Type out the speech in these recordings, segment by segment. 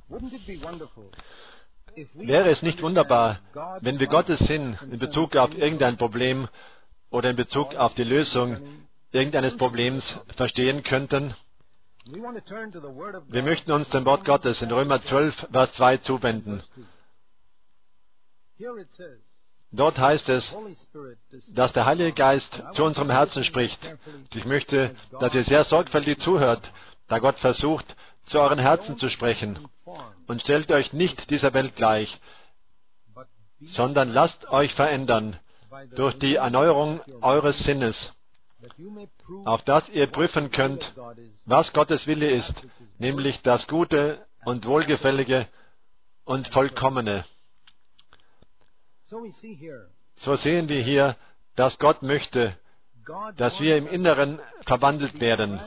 Wäre es nicht wunderbar, wenn wir Gottes Sinn in Bezug auf irgendein Problem oder in Bezug auf die Lösung irgendeines Problems verstehen könnten? Wir möchten uns dem Wort Gottes in Römer 12, Vers 2 zuwenden. Dort heißt es, dass der Heilige Geist zu unserem Herzen spricht. Ich möchte, dass ihr sehr sorgfältig zuhört, da Gott versucht, zu euren Herzen zu sprechen. Und stellt euch nicht dieser Welt gleich, sondern lasst euch verändern durch die Erneuerung eures Sinnes, auf dass ihr prüfen könnt, was Gottes Wille ist, nämlich das Gute und Wohlgefällige und Vollkommene. So sehen wir hier, dass Gott möchte, dass wir im Inneren verwandelt werden.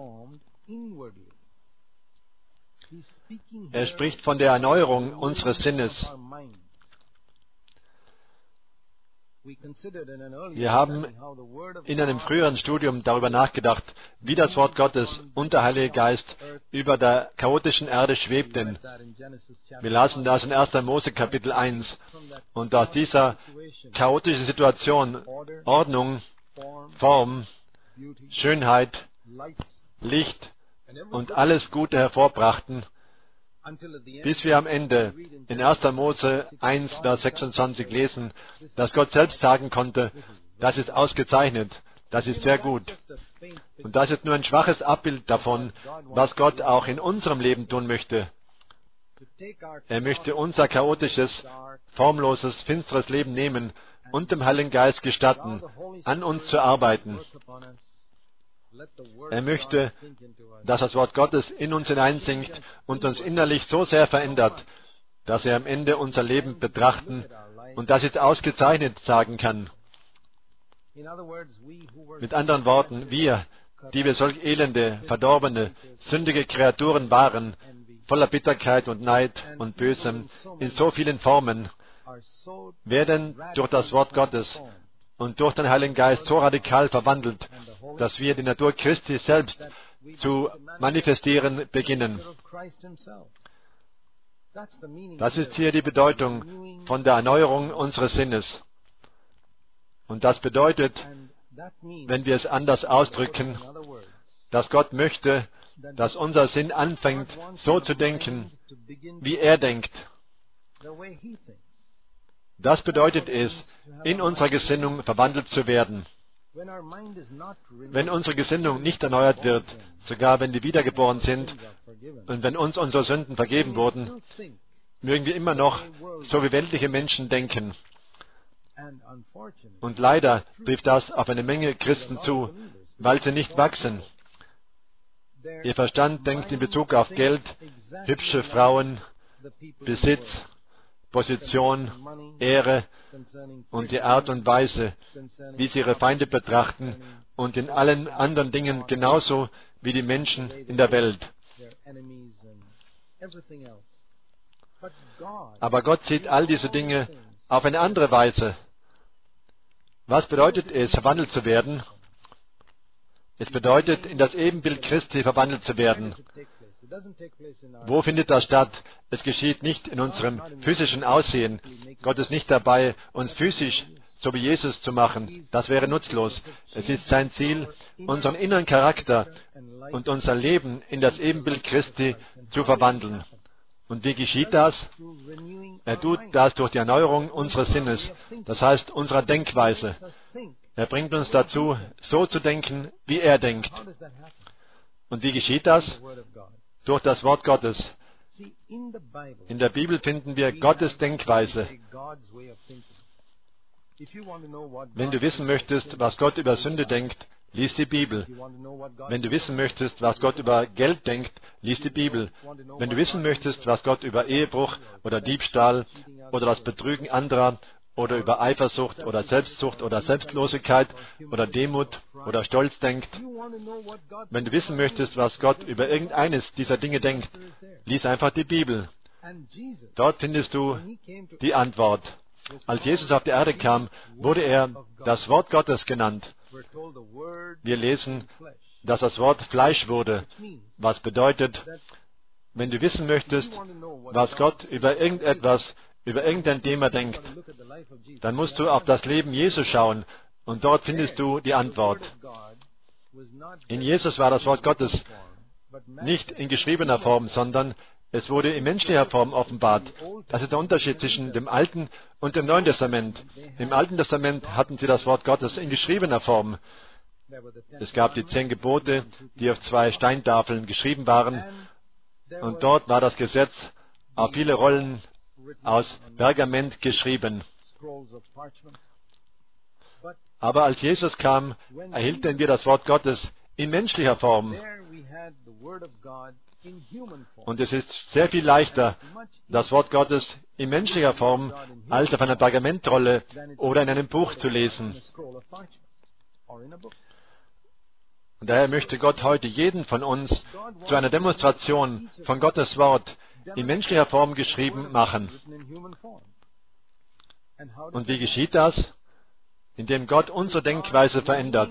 Er spricht von der Erneuerung unseres Sinnes. Wir haben in einem früheren Studium darüber nachgedacht, wie das Wort Gottes und der Heilige Geist über der chaotischen Erde schwebten. Wir lasen das in 1. Mose Kapitel 1. Und aus dieser chaotischen Situation Ordnung, Form, Schönheit, Licht und alles Gute hervorbrachten, bis wir am Ende in 1. Mose 1, Vers 26 lesen, dass Gott selbst sagen konnte, das ist ausgezeichnet, das ist sehr gut. Und das ist nur ein schwaches Abbild davon, was Gott auch in unserem Leben tun möchte. Er möchte unser chaotisches, formloses, finsteres Leben nehmen und dem Heiligen Geist gestatten, an uns zu arbeiten. Er möchte, dass das Wort Gottes in uns hineinsinkt und uns innerlich so sehr verändert, dass er am Ende unser Leben betrachten und das ist ausgezeichnet sagen kann. Mit anderen Worten, wir, die wir solch elende, verdorbene, sündige Kreaturen waren, voller Bitterkeit und Neid und Bösem, in so vielen Formen, werden durch das Wort Gottes und durch den Heiligen Geist so radikal verwandelt, dass wir die Natur Christi selbst zu manifestieren beginnen. Das ist hier die Bedeutung von der Erneuerung unseres Sinnes. Und das bedeutet, wenn wir es anders ausdrücken, dass Gott möchte, dass unser Sinn anfängt, so zu denken, wie er denkt. Das bedeutet es, in unserer Gesinnung verwandelt zu werden. Wenn unsere Gesinnung nicht erneuert wird, sogar wenn wir wiedergeboren sind und wenn uns unsere Sünden vergeben wurden, mögen wir immer noch so wie weltliche Menschen denken. Und leider trifft das auf eine Menge Christen zu, weil sie nicht wachsen. Ihr Verstand denkt in Bezug auf Geld, hübsche Frauen, Besitz, Position, Ehre und die Art und Weise, wie sie ihre Feinde betrachten und in allen anderen Dingen genauso wie die Menschen in der Welt. Aber Gott sieht all diese Dinge auf eine andere Weise. Was bedeutet es, verwandelt zu werden? Es bedeutet, in das Ebenbild Christi verwandelt zu werden. Wo findet das statt? Es geschieht nicht in unserem physischen Aussehen. Gott ist nicht dabei, uns physisch so wie Jesus zu machen. Das wäre nutzlos. Es ist sein Ziel, unseren inneren Charakter und unser Leben in das Ebenbild Christi zu verwandeln. Und wie geschieht das? Er tut das durch die Erneuerung unseres Sinnes, das heißt unserer Denkweise. Er bringt uns dazu, so zu denken, wie er denkt. Und wie geschieht das? Durch das Wort Gottes. In der Bibel finden wir Gottes Denkweise. Wenn du wissen möchtest, was Gott über Sünde denkt, lies die Bibel. Wenn du wissen möchtest, was Gott über Geld denkt, lies die Bibel. Wenn du wissen möchtest, was Gott über Ehebruch oder Diebstahl oder das Betrügen anderer oder über Eifersucht oder Selbstsucht oder Selbstlosigkeit oder Demut oder Stolz denkt. Wenn du wissen möchtest, was Gott über irgendeines dieser Dinge denkt, lies einfach die Bibel. Dort findest du die Antwort. Als Jesus auf die Erde kam, wurde er das Wort Gottes genannt. Wir lesen, dass das Wort Fleisch wurde, was bedeutet, Wenn du wissen möchtest, was Gott über irgendetwas, über irgendein Thema denkt, dann musst du auf das Leben Jesus schauen und dort findest du die Antwort. In Jesus war das Wort Gottes nicht in geschriebener Form, sondern es wurde in menschlicher Form offenbart. Das ist der Unterschied zwischen dem Alten und dem Neuen Testament. Im Alten Testament hatten sie das Wort Gottes in geschriebener Form. Es gab die 10 Gebote, die auf 2 Steintafeln geschrieben waren. Und dort war das Gesetz auf viele Rollen aus Pergament geschrieben. Aber als Jesus kam, erhielten wir das Wort Gottes in menschlicher Form. Und es ist sehr viel leichter, das Wort Gottes in menschlicher Form als auf einer Pergamentrolle oder in einem Buch zu lesen. Und daher möchte Gott heute jeden von uns zu einer Demonstration von Gottes Wort in menschlicher Form geschrieben machen. Und wie geschieht das? Indem Gott unsere Denkweise verändert,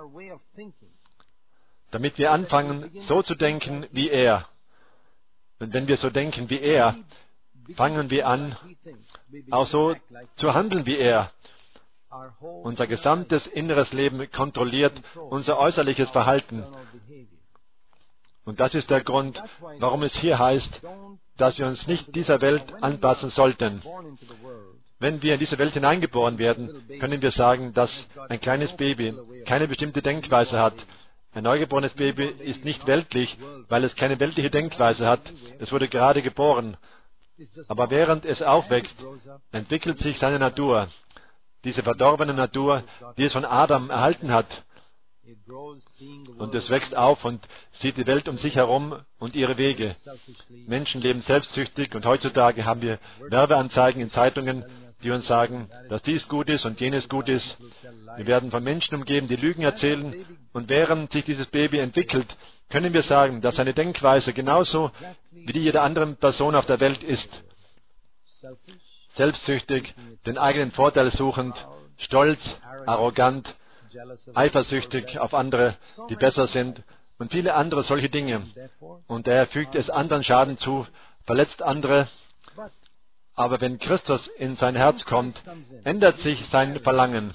damit wir anfangen, so zu denken wie er. Und wenn wir so denken wie er, fangen wir an, auch so zu handeln wie er. Unser gesamtes inneres Leben kontrolliert unser äußerliches Verhalten. Und das ist der Grund, warum es hier heißt, dass wir uns nicht dieser Welt anpassen sollten. Wenn wir in diese Welt hineingeboren werden, können wir sagen, dass ein kleines Baby keine bestimmte Denkweise hat. Ein neugeborenes Baby ist nicht weltlich, weil es keine weltliche Denkweise hat. Es wurde gerade geboren. Aber während es aufwächst, entwickelt sich seine Natur. Diese verdorbene Natur, die es von Adam erhalten hat. Und es wächst auf und sieht die Welt um sich herum und ihre Wege. Menschen leben selbstsüchtig und heutzutage haben wir Werbeanzeigen in Zeitungen, die uns sagen, dass dies gut ist und jenes gut ist. Wir werden von Menschen umgeben, die Lügen erzählen. Und während sich dieses Baby entwickelt, können wir sagen, dass seine Denkweise genauso wie die jeder anderen Person auf der Welt ist. Selbstsüchtig, den eigenen Vorteil suchend, stolz, arrogant, eifersüchtig auf andere, die besser sind und viele andere solche Dinge. Und daher fügt es anderen Schaden zu, verletzt andere. Aber wenn Christus in sein Herz kommt, ändert sich sein Verlangen.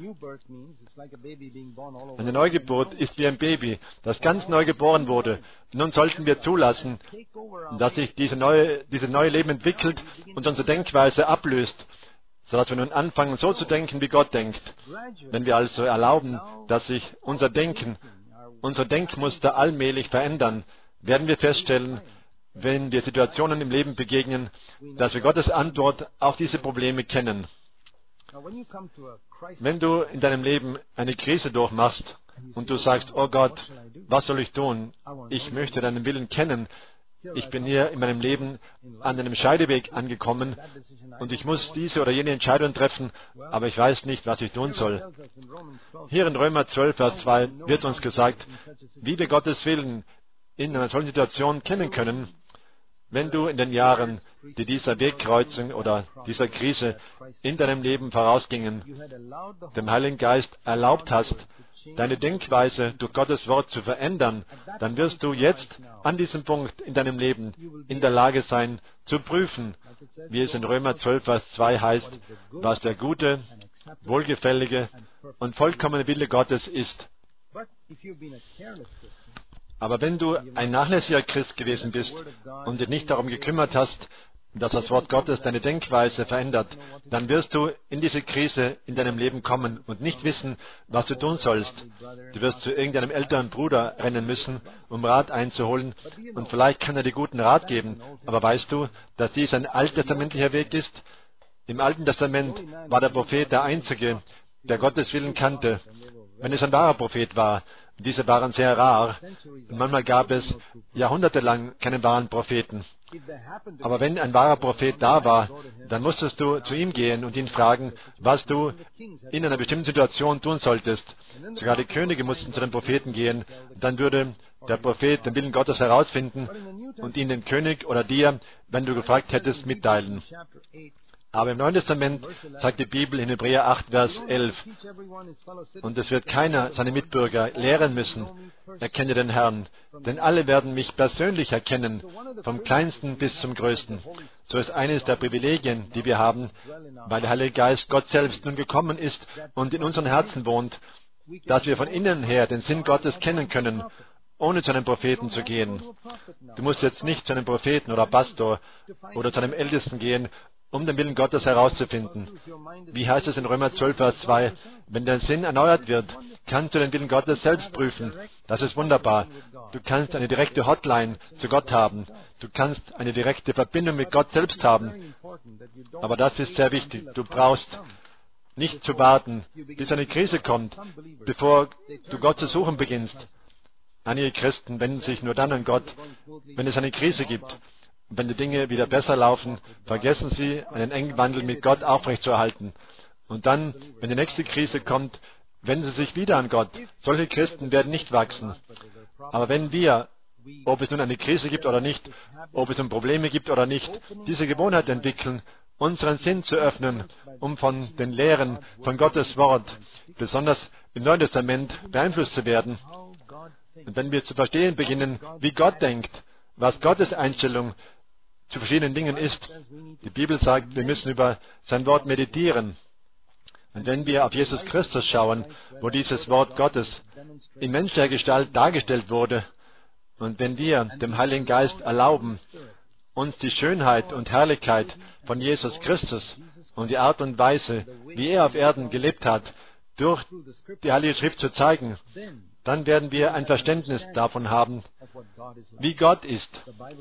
Eine Neugeburt ist wie ein Baby, das ganz neu geboren wurde. Nun sollten wir zulassen, dass sich dieses neue Leben entwickelt und unsere Denkweise ablöst, sodass wir nun anfangen, so zu denken, wie Gott denkt. Wenn wir also erlauben, dass sich unser Denken, unsere Denkmuster allmählich verändern, werden wir feststellen, wenn wir Situationen im Leben begegnen, dass wir Gottes Antwort auf diese Probleme kennen. Wenn du in deinem Leben eine Krise durchmachst und du sagst, oh Gott, was soll ich tun? Ich möchte deinen Willen kennen. Ich bin hier in meinem Leben an einem Scheideweg angekommen und ich muss diese oder jene Entscheidung treffen, aber ich weiß nicht, was ich tun soll. Hier in Römer 12, Vers 2 wird uns gesagt, wie wir Gottes Willen in einer solchen Situation kennen können, wenn du in den Jahren, die dieser Wegkreuzung oder dieser Krise in deinem Leben vorausgingen, dem Heiligen Geist erlaubt hast, deine Denkweise durch Gottes Wort zu verändern, dann wirst du jetzt an diesem Punkt in deinem Leben in der Lage sein, zu prüfen, wie es in Römer 12, Vers 2 heißt, was der gute, wohlgefällige und vollkommene Wille Gottes ist. Aber wenn du ein nachlässiger Christ gewesen bist und dich nicht darum gekümmert hast, dass das Wort Gottes deine Denkweise verändert, dann wirst du in diese Krise in deinem Leben kommen und nicht wissen, was du tun sollst. Du wirst zu irgendeinem älteren Bruder rennen müssen, um Rat einzuholen, und vielleicht kann er dir guten Rat geben, aber weißt du, dass dies ein alttestamentlicher Weg ist? Im Alten Testament war der Prophet der Einzige, der Gottes Willen kannte, wenn es ein wahrer Prophet war. Diese waren sehr rar. Und manchmal gab es jahrhundertelang keinen wahren Propheten. Aber wenn ein wahrer Prophet da war, dann musstest du zu ihm gehen und ihn fragen, was du in einer bestimmten Situation tun solltest. Sogar die Könige mussten zu den Propheten gehen. Dann würde der Prophet den Willen Gottes herausfinden und ihn dem König oder dir, wenn du gefragt hättest, mitteilen. Aber im Neuen Testament sagt die Bibel in Hebräer 8, Vers 11, und es wird keiner seine Mitbürger lehren müssen, erkenne den Herrn, denn alle werden mich persönlich erkennen, vom Kleinsten bis zum Größten. So ist eines der Privilegien, die wir haben, weil der Heilige Geist, Gott selbst, nun gekommen ist und in unseren Herzen wohnt, dass wir von innen her den Sinn Gottes kennen können, ohne zu einem Propheten zu gehen. Du musst jetzt nicht zu einem Propheten oder Pastor oder zu einem Ältesten gehen, um den Willen Gottes herauszufinden. Wie heißt es in Römer 12, Vers 2? Wenn dein Sinn erneuert wird, kannst du den Willen Gottes selbst prüfen. Das ist wunderbar. Du kannst eine direkte Hotline zu Gott haben. Du kannst eine direkte Verbindung mit Gott selbst haben. Aber das ist sehr wichtig. Du brauchst nicht zu warten, bis eine Krise kommt, bevor du Gott zu suchen beginnst. Einige Christen wenden sich nur dann an Gott, wenn es eine Krise gibt. Wenn die Dinge wieder besser laufen, vergessen sie, einen engen Wandel mit Gott aufrechtzuerhalten. Und dann, wenn die nächste Krise kommt, wenden sie sich wieder an Gott. Solche Christen werden nicht wachsen. Aber wenn wir, ob es nun eine Krise gibt oder nicht, ob es Probleme gibt oder nicht, diese Gewohnheit entwickeln, unseren Sinn zu öffnen, um von den Lehren von Gottes Wort, besonders im Neuen Testament, beeinflusst zu werden. Und wenn wir zu verstehen beginnen, wie Gott denkt, was Gottes Einstellung zu verschiedenen Dingen ist. Die Bibel sagt, wir müssen über sein Wort meditieren. Und wenn wir auf Jesus Christus schauen, wo dieses Wort Gottes in menschlicher Gestalt dargestellt wurde, und wenn wir dem Heiligen Geist erlauben, uns die Schönheit und Herrlichkeit von Jesus Christus und die Art und Weise, wie er auf Erden gelebt hat, durch die Heilige Schrift zu zeigen, dann werden wir ein Verständnis davon haben, wie Gott ist.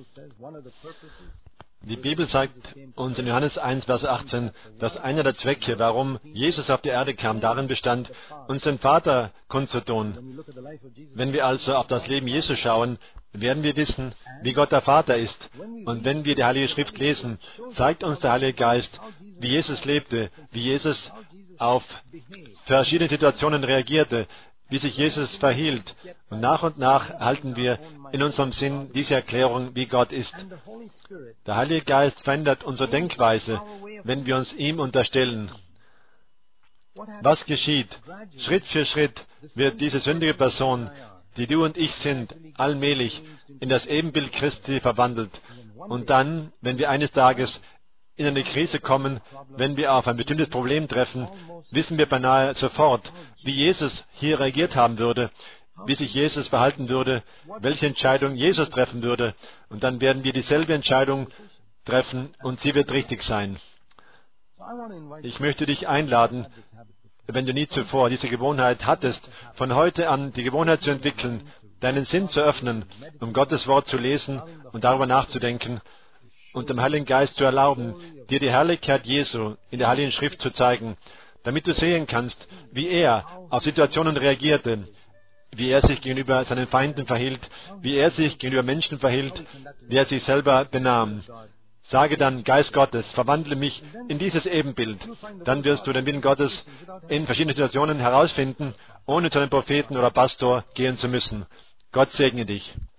Die Bibel sagt uns in Johannes 1, Vers 18, dass einer der Zwecke, warum Jesus auf die Erde kam, darin bestand, uns den Vater kundzutun. Wenn wir also auf das Leben Jesu schauen, werden wir wissen, wie Gott der Vater ist. Und wenn wir die Heilige Schrift lesen, zeigt uns der Heilige Geist, wie Jesus lebte, wie Jesus auf verschiedene Situationen reagierte, wie sich Jesus verhielt. Und nach halten wir in unserem Sinn diese Erklärung, wie Gott ist. Der Heilige Geist verändert unsere Denkweise, wenn wir uns ihm unterstellen. Was geschieht? Schritt für Schritt wird diese sündige Person, die du und ich sind, allmählich in das Ebenbild Christi verwandelt. Und dann, wenn wir eines Tages in eine Krise kommen, wenn wir auf ein bestimmtes Problem treffen, wissen wir beinahe sofort, wie Jesus hier reagiert haben würde, wie sich Jesus verhalten würde, welche Entscheidung Jesus treffen würde. Und dann werden wir dieselbe Entscheidung treffen und sie wird richtig sein. Ich möchte dich einladen, wenn du nie zuvor diese Gewohnheit hattest, von heute an die Gewohnheit zu entwickeln, deinen Sinn zu öffnen, um Gottes Wort zu lesen und darüber nachzudenken und dem Heiligen Geist zu erlauben, dir die Herrlichkeit Jesu in der Heiligen Schrift zu zeigen, damit du sehen kannst, wie er auf Situationen reagierte, wie er sich gegenüber seinen Feinden verhielt, wie er sich gegenüber Menschen verhielt, wie er sich selber benahm. Sage dann, Geist Gottes, verwandle mich in dieses Ebenbild. Dann wirst du den Willen Gottes in verschiedenen Situationen herausfinden, ohne zu einem Propheten oder Pastor gehen zu müssen. Gott segne dich.